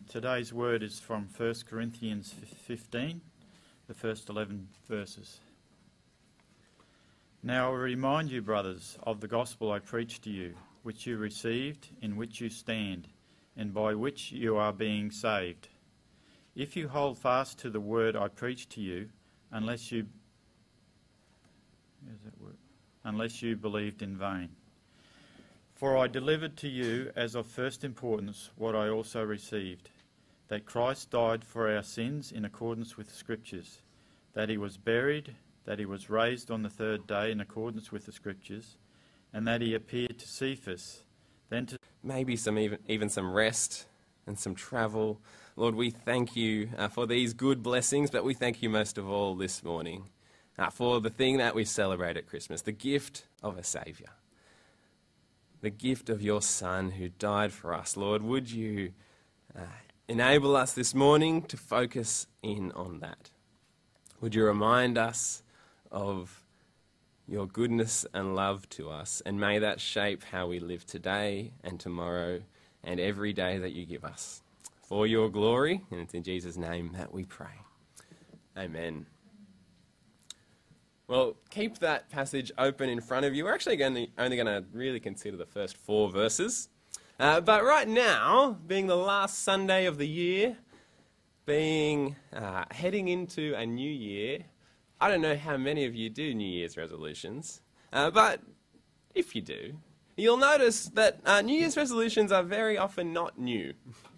Today's word is from 1 Corinthians 15, the first 11 verses. Now I remind you, brothers, of the gospel I preached to you, which you received, in which you stand, and by which you are being saved. If you hold fast to the word I preached to you, unless you believed in vain. For I delivered to you as of first importance what I also received, that Christ died for our sins in accordance with the Scriptures, that he was buried, that he was raised on the third day in accordance with the Scriptures, and that he appeared to Cephas, then to maybe even some rest and some travel. Lord, we thank you for these good blessings, but we thank you most of all this morning for the thing that we celebrate at Christmas, the gift of a Saviour, the gift of your Son who died for us. Lord, would you enable us this morning to focus in on that? Would you remind us of your goodness and love to us, and may that shape how we live today and tomorrow and every day that you give us. For your glory, and it's in Jesus' name that we pray. Amen. Well, keep that passage open in front of you. We're actually only going to really consider the first 4 verses. But right now, being the last Sunday of the year, being heading into a new year, I don't know how many of you do New Year's resolutions, but if you do, you'll notice that New Year's resolutions are very often not new.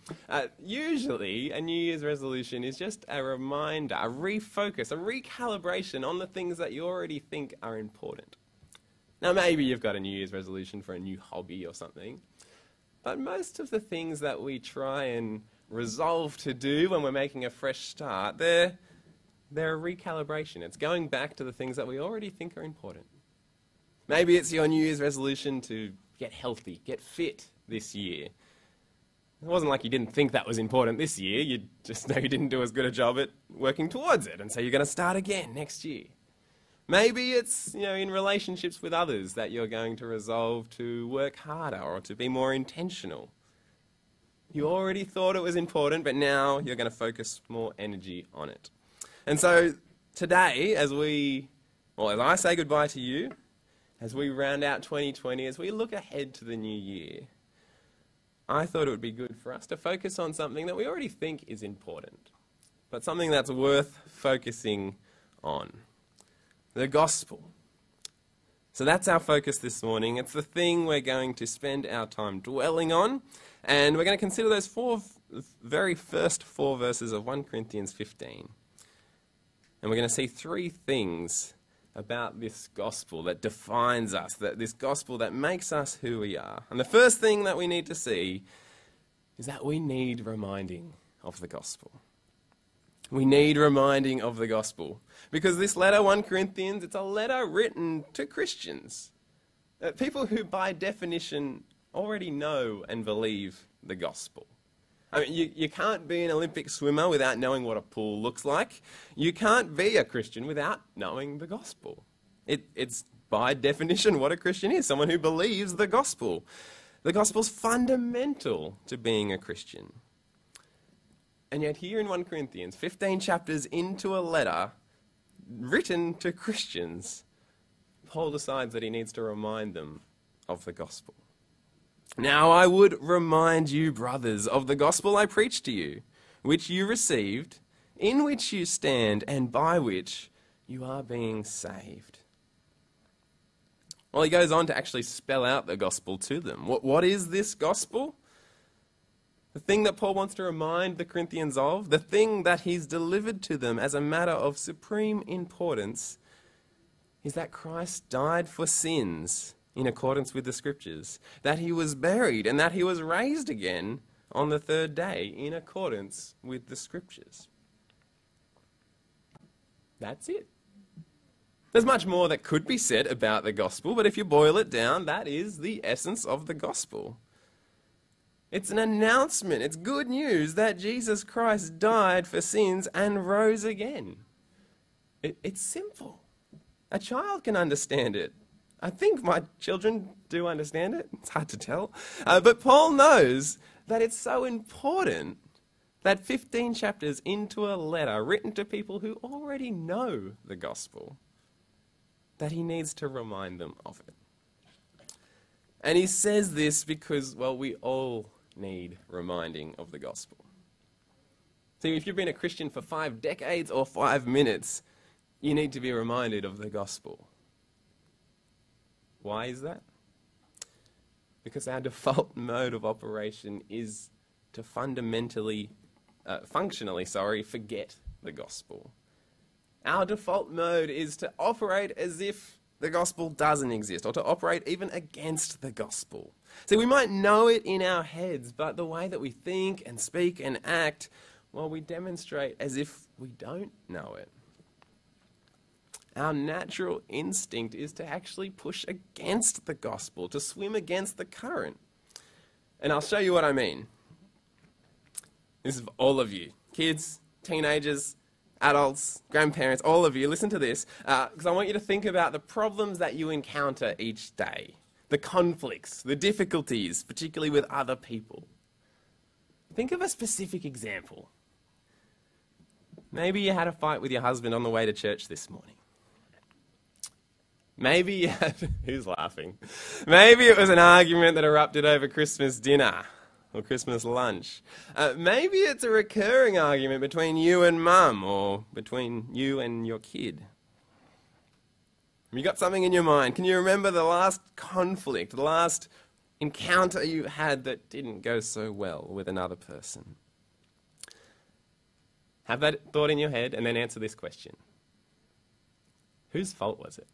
Usually, a New Year's resolution is just a reminder, a refocus, a recalibration on the things that you already think are important. Now, maybe you've got a New Year's resolution for a new hobby or something, but most of the things that we try and resolve to do when we're making a fresh start, they're a recalibration. It's going back to the things that we already think are important. Maybe it's your New Year's resolution to get healthy, get fit this year. It wasn't like you didn't think that was important this year, you just know you didn't do as good a job at working towards it, and so you're going to start again next year. Maybe it's, in relationships with others that you're going to resolve to work harder or to be more intentional. You already thought it was important, but now you're going to focus more energy on it. And so today, as I say goodbye to you, as we round out 2020, as we look ahead to the new year, I thought it would be good for us to focus on something that we already think is important, but something that's worth focusing on. The gospel. So that's our focus this morning. It's the thing we're going to spend our time dwelling on, and we're going to consider those very first 4 verses of 1 Corinthians 15. And we're going to see 3 things about this gospel that defines us, this gospel that makes us who we are. And the first thing that we need to see is that we need reminding of the gospel. We need reminding of the gospel. Because this letter, 1 Corinthians, it's a letter written to Christians. People who, by definition, already know and believe the gospel. I mean, you can't be an Olympic swimmer without knowing what a pool looks like. You can't be a Christian without knowing the gospel. It's by definition what a Christian is, someone who believes the gospel. The gospel's fundamental to being a Christian. And yet here in 1 Corinthians, 15 chapters into a letter written to Christians, Paul decides that he needs to remind them of the gospel. Now I would remind you, brothers, of the gospel I preached to you, which you received, in which you stand, and by which you are being saved. Well, he goes on to actually spell out the gospel to them. What is this gospel? The thing that Paul wants to remind the Corinthians of, the thing that he's delivered to them as a matter of supreme importance, is that Christ died for sins in accordance with the Scriptures, that he was buried and that he was raised again on the third day in accordance with the Scriptures. That's it. There's much more that could be said about the gospel, but if you boil it down, that is the essence of the gospel. It's an announcement, it's good news that Jesus Christ died for sins and rose again. It's simple. A child can understand it. I think my children do understand it. It's hard to tell. But Paul knows that it's so important that 15 chapters into a letter written to people who already know the gospel, that he needs to remind them of it. And he says this because, well, we all need reminding of the gospel. See, if you've been a Christian for 5 decades or 5 minutes, you need to be reminded of the gospel. Why is that? Because our default mode of operation is to functionally forget the gospel. Our default mode is to operate as if the gospel doesn't exist, or to operate even against the gospel. See, we might know it in our heads, but the way that we think and speak and act, well, we demonstrate as if we don't know it. Our natural instinct is to actually push against the gospel, to swim against the current. And I'll show you what I mean. This is for all of you, kids, teenagers, adults, grandparents, all of you. Listen to this, because I want you to think about the problems that you encounter each day, the conflicts, the difficulties, particularly with other people. Think of a specific example. Maybe you had a fight with your husband on the way to church this morning. Maybe you had, who's laughing? Maybe it was an argument that erupted over Christmas dinner or Christmas lunch. Maybe it's a recurring argument between you and mum, or between you and your kid. You got something in your mind. Can you remember the last conflict, the last encounter you had that didn't go so well with another person? Have that thought in your head and then answer this question. Whose fault was it?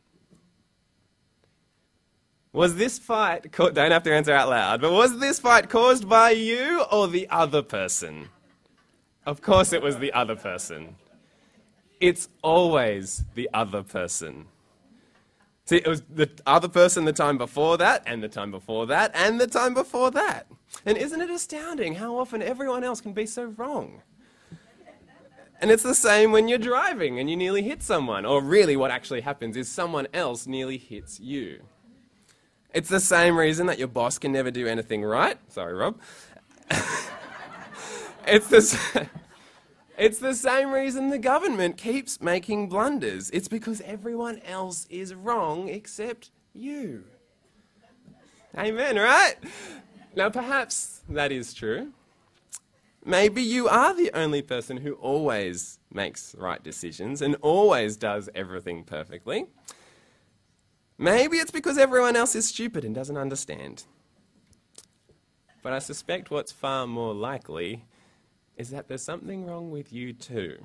Was this fight, don't have to answer out loud, but was this fight caused by you or the other person? Of course it was the other person. It's always the other person. See, it was the other person the time before that, and the time before that, and the time before that. And isn't it astounding how often everyone else can be so wrong? And it's the same when you're driving and you nearly hit someone, or really what actually happens is someone else nearly hits you. It's the same reason that your boss can never do anything right. Sorry, Rob. It's the same reason the government keeps making blunders. It's because everyone else is wrong except you. Amen, right? Now, perhaps that is true. Maybe you are the only person who always makes right decisions and always does everything perfectly. Maybe it's because everyone else is stupid and doesn't understand. But I suspect what's far more likely is that there's something wrong with you too.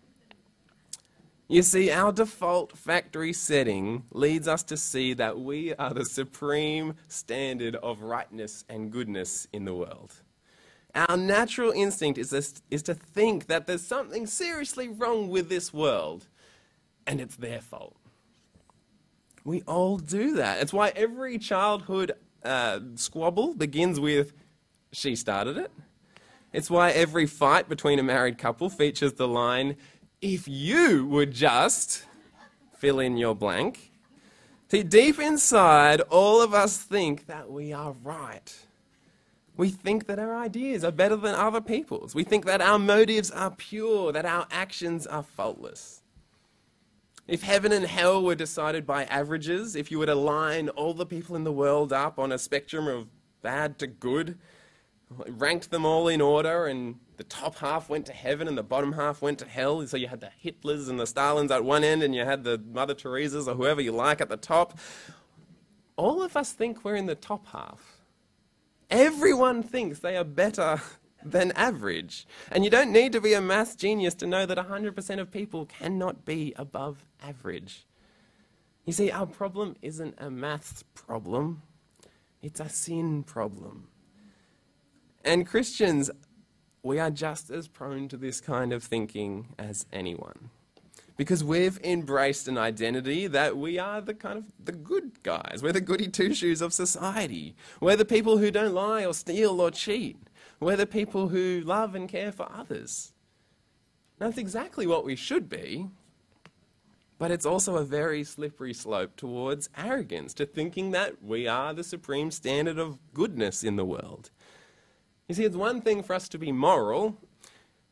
You see, our default factory setting leads us to see that we are the supreme standard of rightness and goodness in the world. Our natural instinct is to think that there's something seriously wrong with this world, and it's their fault. We all do that. It's why every childhood squabble begins with, she started it. It's why every fight between a married couple features the line, if you would just fill in your blank. See, deep inside, all of us think that we are right. We think that our ideas are better than other people's. We think that our motives are pure, that our actions are faultless. If heaven and hell were decided by averages, if you were to line all the people in the world up on a spectrum of bad to good, ranked them all in order, and the top half went to heaven and the bottom half went to hell, so you had the Hitlers and the Stalins at one end and you had the Mother Teresas or whoever you like at the top, all of us think we're in the top half. Everyone thinks they are better than average. And you don't need to be a maths genius to know that 100% of people cannot be above average. You see, our problem isn't a maths problem, it's a sin problem. And Christians, we are just as prone to this kind of thinking as anyone. Because we've embraced an identity that we are the good guys. We're the goody two-shoes of society. We're the people who don't lie or steal or cheat. We're the people who love and care for others. That's exactly what we should be, but it's also a very slippery slope towards arrogance, to thinking that we are the supreme standard of goodness in the world. You see, it's one thing for us to be moral,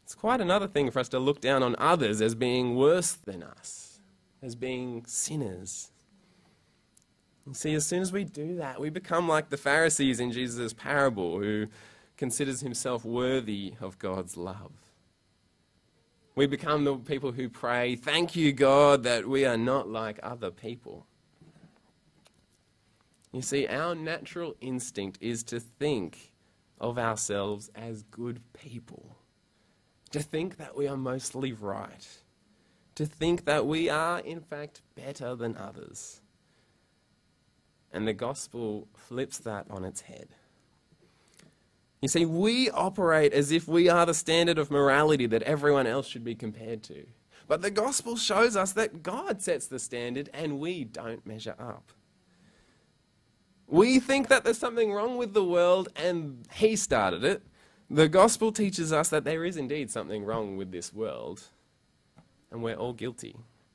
It's quite another thing for us to look down on others as being worse than us, as being sinners. You see, as soon as we do that, we become like the Pharisees in Jesus' parable, who considers himself worthy of God's love. We become the people who pray, "Thank you, God, that we are not like other people." You see, our natural instinct is to think of ourselves as good people, to think that we are mostly right, to think that we are, in fact, better than others. And the gospel flips that on its head. You see, we operate as if we are the standard of morality that everyone else should be compared to. But the gospel shows us that God sets the standard and we don't measure up. We think that there's something wrong with the world and he started it. The gospel teaches us that there is indeed something wrong with this world and we're all guilty.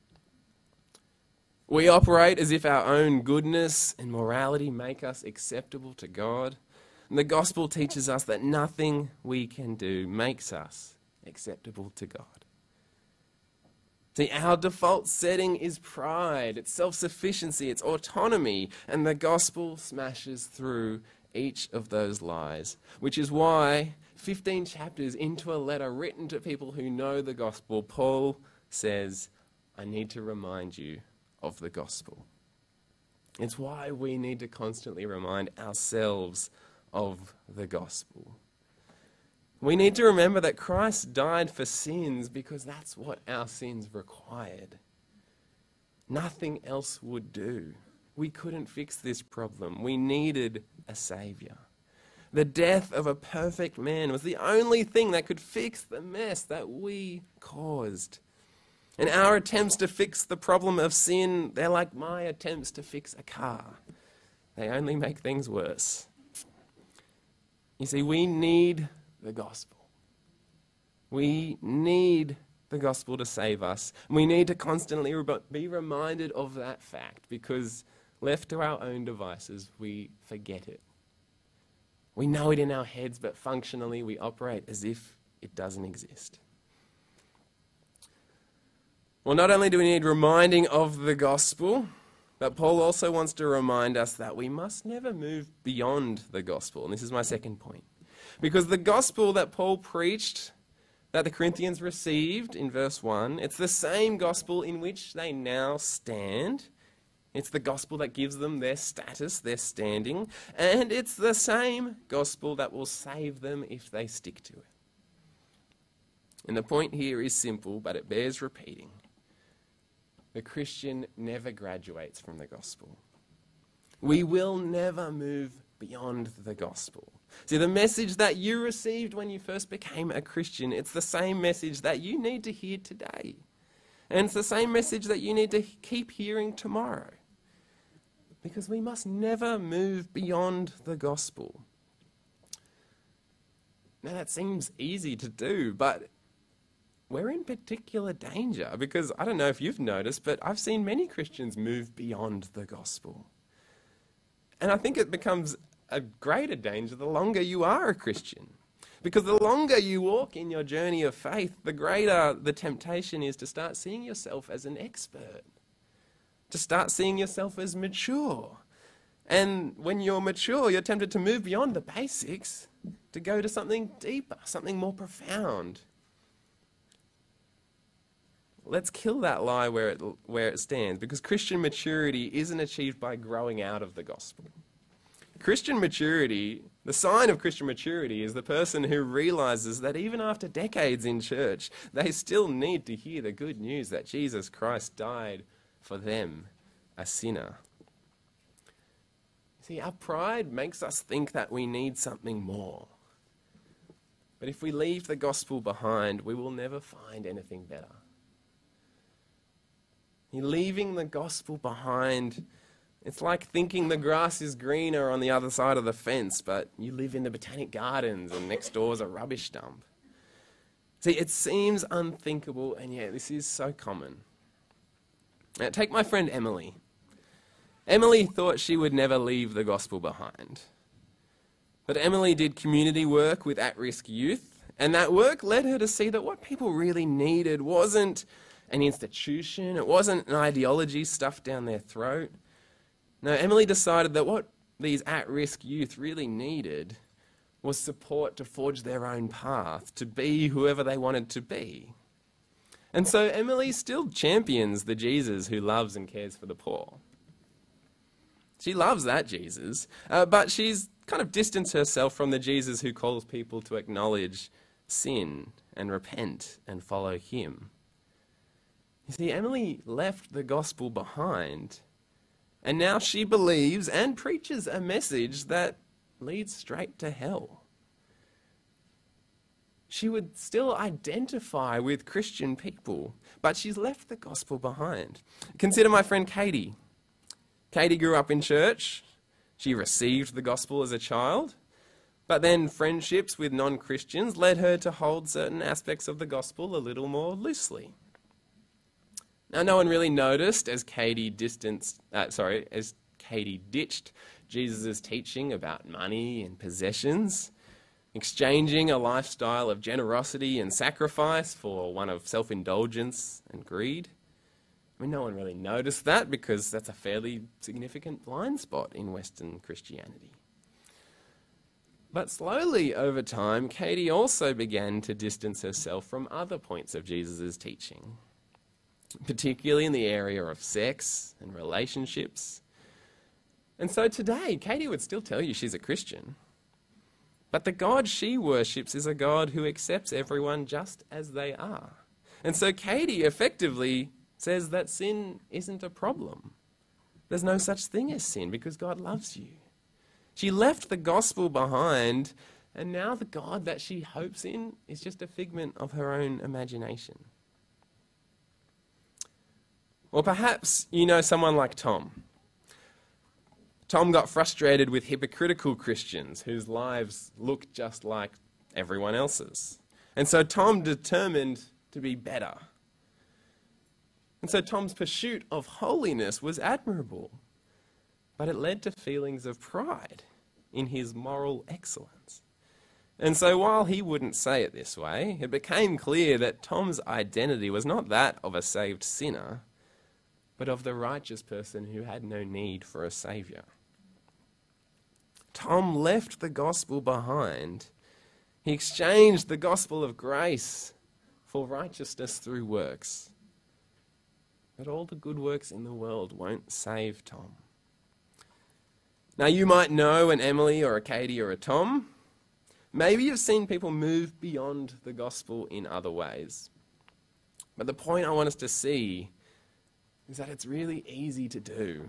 We operate as if our own goodness and morality make us acceptable to God. And the gospel teaches us that nothing we can do makes us acceptable to God. See, our default setting is pride, it's self-sufficiency, it's autonomy, and the gospel smashes through each of those lies, which is why 15 chapters into a letter written to people who know the gospel, Paul says, "I need to remind you of the gospel." It's why we need to constantly remind ourselves of the gospel. We need to remember that Christ died for sins because that's what our sins required. Nothing else would do. We couldn't fix this problem. We needed a saviour. The death of a perfect man was the only thing that could fix the mess that we caused. And our attempts to fix the problem of sin, they're like my attempts to fix a car. They only make things worse. You see, we need the gospel. We need the gospel to save us. We need to constantly be reminded of that fact because left to our own devices, we forget it. We know it in our heads, but functionally we operate as if it doesn't exist. Well, not only do we need reminding of the gospel, but Paul also wants to remind us that we must never move beyond the gospel. And this is my second point. Because the gospel that Paul preached, that the Corinthians received in verse 1, it's the same gospel in which they now stand. It's the gospel that gives them their status, their standing. And it's the same gospel that will save them if they stick to it. And the point here is simple, but it bears repeating. The Christian never graduates from the gospel. We will never move beyond the gospel. See, the message that you received when you first became a Christian, it's the same message that you need to hear today. And it's the same message that you need to keep hearing tomorrow. Because we must never move beyond the gospel. Now that seems easy to do, but we're in particular danger because I don't know if you've noticed, but I've seen many Christians move beyond the gospel. And I think it becomes a greater danger the longer you are a Christian. Because the longer you walk in your journey of faith, the greater the temptation is to start seeing yourself as an expert, to start seeing yourself as mature. And when you're mature, you're tempted to move beyond the basics, to go to something deeper, something more profound. Let's kill that lie where it stands, because Christian maturity isn't achieved by growing out of the gospel. Christian maturity, the sign of Christian maturity is the person who realizes that even after decades in church, they still need to hear the good news that Jesus Christ died for them, a sinner. See, our pride makes us think that we need something more. But if we leave the gospel behind, we will never find anything better. Leaving the gospel behind, it's like thinking the grass is greener on the other side of the fence, but you live in the Botanic Gardens and next door's a rubbish dump. See, it seems unthinkable, and yet this is so common. Now, take my friend Emily. Emily thought she would never leave the gospel behind. But Emily did community work with at-risk youth, And that work led her to see that what people really needed wasn't an institution, it wasn't an ideology stuffed down their throat. No, Emily decided that what these at-risk youth really needed was support to forge their own path, to be whoever they wanted to be. And so Emily still champions the Jesus who loves and cares for the poor. She loves that Jesus, but she's kind of distanced herself from the Jesus who calls people to acknowledge sin and repent and follow him. You see, Emily left the gospel behind, and now she believes and preaches a message that leads straight to hell. She would still identify with Christian people, but she's left the gospel behind. Consider my friend Katie. Katie grew up in church. She received the gospel as a child, but then friendships with non-Christians led her to hold certain aspects of the gospel a little more loosely. Now, no one really noticed as Katie ditched Jesus' teaching about money and possessions, exchanging a lifestyle of generosity and sacrifice for one of self-indulgence and greed. I mean, no one really noticed that because that's a fairly significant blind spot in Western Christianity. But slowly over time, Katie also began to distance herself from other points of Jesus' teaching, particularly in the area of sex and relationships. And so today, Katie would still tell you she's a Christian. But the God she worships is a God who accepts everyone just as they are. And so Katie effectively says that sin isn't a problem. There's no such thing as sin because God loves you. She left the gospel behind, and now the God that she hopes in is just a figment of her own imagination. Or perhaps you know someone like Tom. Tom got frustrated with hypocritical Christians whose lives look just like everyone else's. And so Tom determined to be better. And so Tom's pursuit of holiness was admirable, but it led to feelings of pride in his moral excellence. And so while he wouldn't say it this way, it became clear that Tom's identity was not that of a saved sinner, but of the righteous person who had no need for a saviour. Tom left the gospel behind. He exchanged the gospel of grace for righteousness through works. But all the good works in the world won't save Tom. Now, you might know an Emily or a Katie or a Tom. Maybe you've seen people move beyond the gospel in other ways. But the point I want us to see is that it's really easy to do.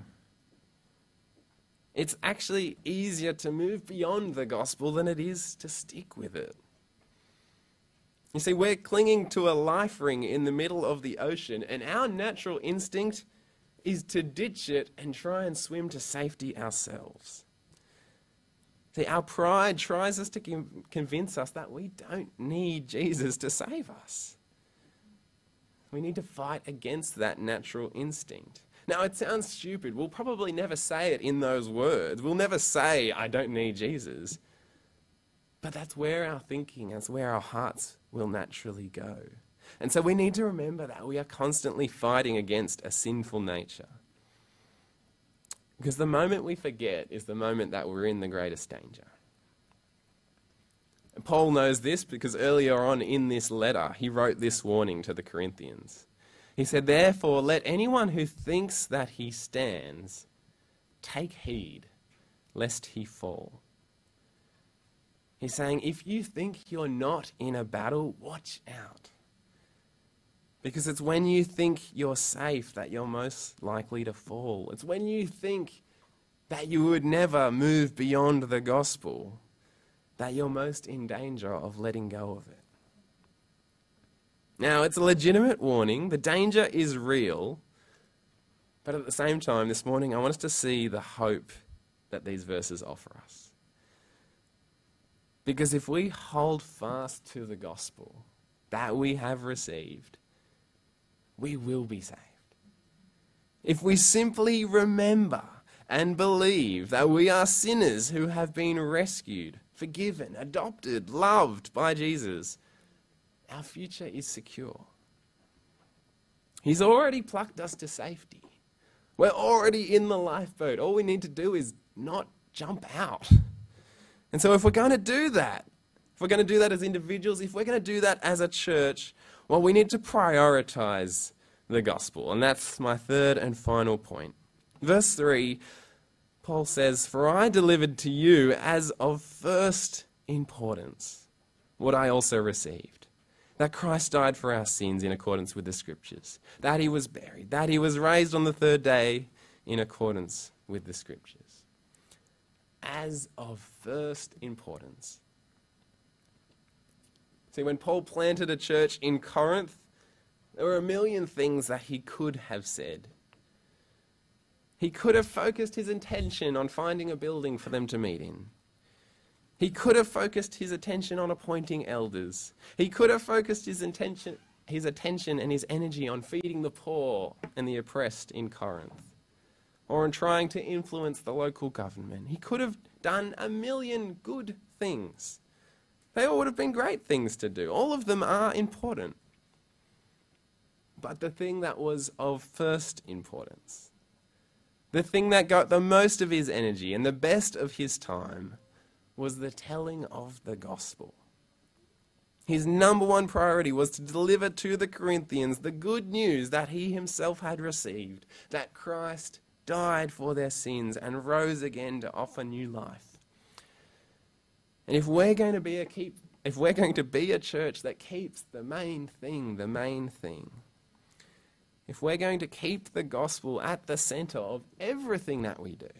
It's actually easier to move beyond the gospel than it is to stick with it. You see, we're clinging to a life ring in the middle of the ocean, and our natural instinct is to ditch it and try and swim to safety ourselves. See, our pride tries us to convince us that we don't need Jesus to save us. We need to fight against that natural instinct. Now, it sounds stupid. We'll probably never say it in those words. We'll never say, I don't need Jesus. But that's where our thinking, that's where our hearts will naturally go. And so we need to remember that we are constantly fighting against a sinful nature. Because the moment we forget is the moment that we're in the greatest danger. And Paul knows this because earlier on in this letter, he wrote this warning to the Corinthians. He said, therefore, let anyone who thinks that he stands take heed lest he fall. He's saying, if you think you're not in a battle, watch out. Because it's when you think you're safe that you're most likely to fall. It's when you think that you would never move beyond the gospel that you're most in danger of letting go of it. Now, it's a legitimate warning. The danger is real. But at the same time, this morning, I want us to see the hope that these verses offer us. Because if we hold fast to the gospel that we have received, we will be saved. If we simply remember and believe that we are sinners who have been rescued forgiven, adopted, loved by Jesus, our future is secure. He's already plucked us to safety. We're already in the lifeboat. All we need to do is not jump out. And so if we're going to do that, if we're going to do that as individuals, if we're going to do that as a church, well, we need to prioritize the gospel. And that's my third and final point. Verse 3, Paul says, "For I delivered to you as of first importance what I also received, that Christ died for our sins in accordance with the Scriptures, that he was buried, that he was raised on the third day in accordance with the Scriptures." As of first importance. See, when Paul planted a church in Corinth, there were a million things that he could have said. He could have focused his attention on finding a building for them to meet in. He could have focused his attention on appointing elders. He could have focused his attention and his energy on feeding the poor and the oppressed in Corinth, or on trying to influence the local government. He could have done a million good things. They all would have been great things to do. All of them are important. But the thing that was of first importance, the thing that got the most of his energy and the best of his time, was the telling of the gospel. His number one priority was to deliver to the Corinthians the good news that he himself had received, that Christ died for their sins and rose again to offer new life. And if we're going to be a church that keeps the main thing, if we're going to keep the gospel at the center of everything that we do,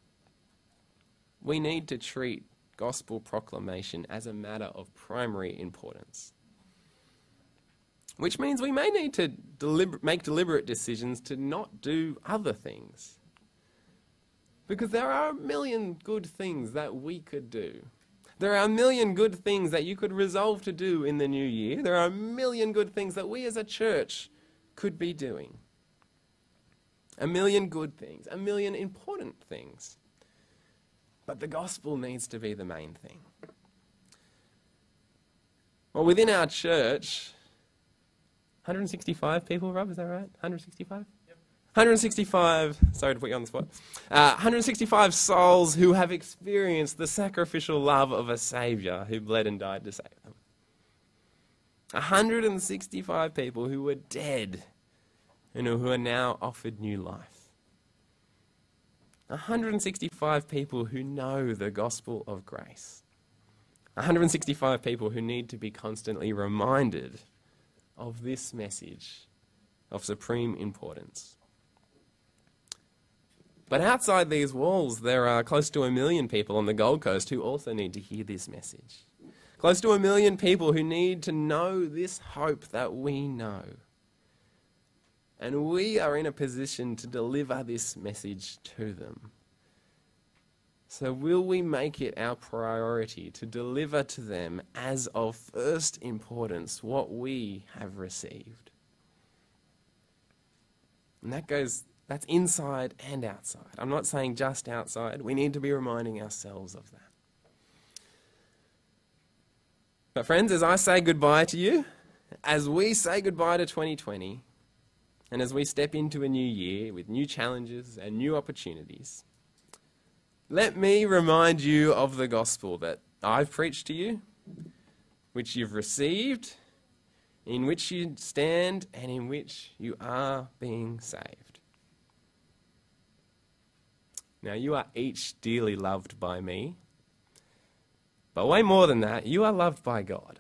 we need to treat gospel proclamation as a matter of primary importance. Which means we may need to make deliberate decisions to not do other things. Because there are a million good things that we could do. There are a million good things that you could resolve to do in the new year. There are a million good things that we as a church could be doing. A million good things, a million important things. But the gospel needs to be the main thing. Well, within our church, 165 people, Rob, is that right? 165? Yep. 165, sorry to put you on the spot, 165 souls who have experienced the sacrificial love of a Saviour who bled and died to save them. 165 people who were dead and who are now offered new life. 165 people who know the gospel of grace. 165 people who need to be constantly reminded of this message of supreme importance. But outside these walls, there are close to 1 million people on the Gold Coast who also need to hear this message. Close to 1 million people who need to know this hope that we know. And we are in a position to deliver this message to them. So will we make it our priority to deliver to them as of first importance what we have received? And that's inside and outside. I'm not saying just outside. We need to be reminding ourselves of that. But friends, as I say goodbye to you, as we say goodbye to 2020, and as we step into a new year with new challenges and new opportunities, let me remind you of the gospel that I've preached to you, which you've received, in which you stand, and in which you are being saved. Now, you are each dearly loved by me, but way more than that, you are loved by God.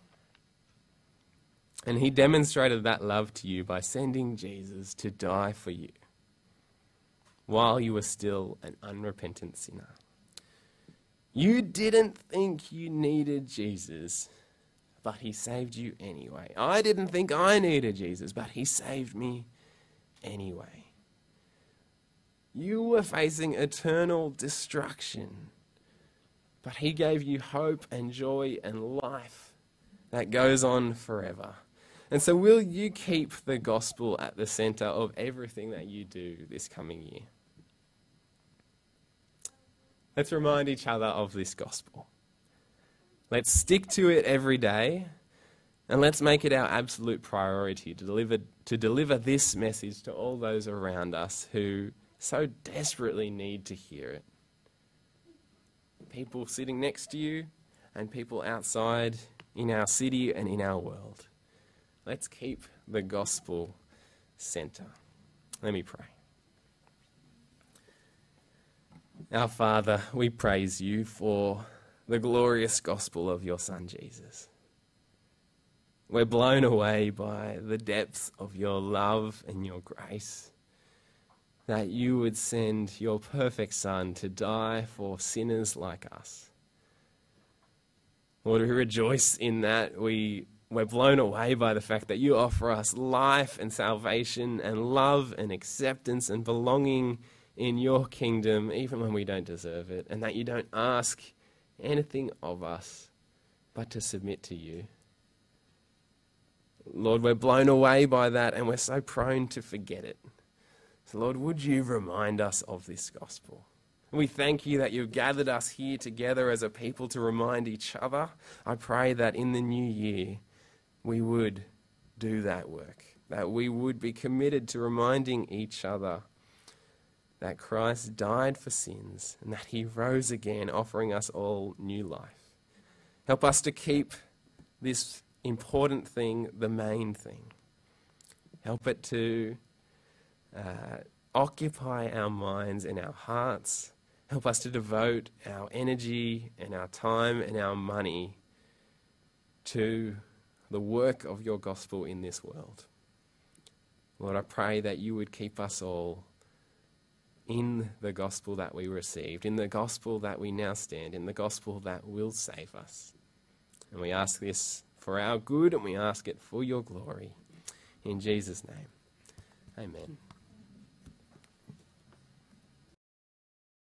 And he demonstrated that love to you by sending Jesus to die for you while you were still an unrepentant sinner. You didn't think you needed Jesus, but he saved you anyway. I didn't think I needed Jesus, but he saved me anyway. You were facing eternal destruction, but he gave you hope and joy and life that goes on forever. And so will you keep the gospel at the center of everything that you do this coming year? Let's remind each other of this gospel. Let's stick to it every day, and let's make it our absolute priority to deliver this message to all those around us who so desperately need to hear it. People sitting next to you and people outside in our city and in our world. Let's keep the gospel centre. Let me pray. Our Father, we praise you for the glorious gospel of your Son, Jesus. We're blown away by the depth of your love and your grace, that you would send your perfect Son to die for sinners like us. Lord, we rejoice in that. We're blown away by the fact that you offer us life and salvation and love and acceptance and belonging in your kingdom, even when we don't deserve it, and that you don't ask anything of us but to submit to you. Lord, we're blown away by that, and we're so prone to forget it. So, Lord, would you remind us of this gospel? We thank you that you've gathered us here together as a people to remind each other. I pray that in the new year we would do that work, that we would be committed to reminding each other that Christ died for sins and that he rose again, offering us all new life. Help us to keep this important thing the main thing. Help it to occupy our minds and our hearts. Help us to devote our energy and our time and our money to the work of your gospel in this world. Lord, I pray that you would keep us all in the gospel that we received, in the gospel that we now stand, in the gospel that will save us. And we ask this for our good, and we ask it for your glory. In Jesus' name, amen.